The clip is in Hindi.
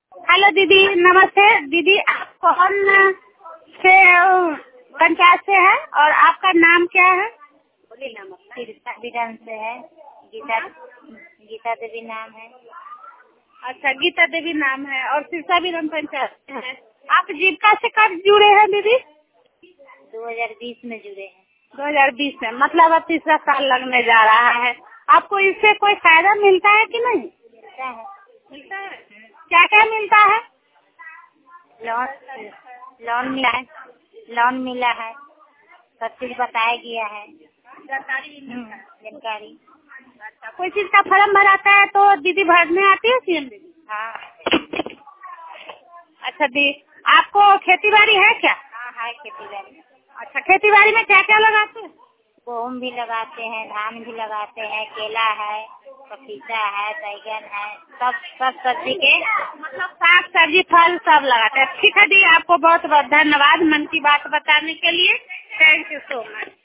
हेलो दीदी, नमस्ते दीदी। आप कौन से पंचायत से है और आपका नाम क्या है? बोलिए नाम अपना। सिरसा विधान से है। गीता गीता देवी नाम है। अच्छा, गीता देवी नाम है और सिरसा विधान पंचायत से है। आप जीविका से कब जुड़े हैं दीदी? 2020 में जुड़े हैं। 2020 में, मतलब अब तीसरा साल लगने जा रहा है। आपको इससे कोई फायदा मिलता है कि नहीं? मिलता है। मिलता है। क्या क्या मिलता है? लोन मिला है। लोन मिला है। सब चीज बताया गया है। जानकारी। अच्छा, कोई चीज का फॉर्म भराता है तो दीदी भरने आती है सीएम दीदी? हाँ अच्छा दी, आपको खेती बाड़ी है क्या? हाँ है खेती बाड़ी। अच्छा, खेती बाड़ी में क्या क्या लगाते हैं? गेहूँ भी लगाते हैं, धान भी लगाते हैं, केला है, पपीता है, बैगन है, सब सब्जी के मतलब साग सब्जी फल सब लगाते हैं। ठीक है दी, आपको बहुत बहुत धन्यवाद मन की बात बताने के लिए। Thank you so much.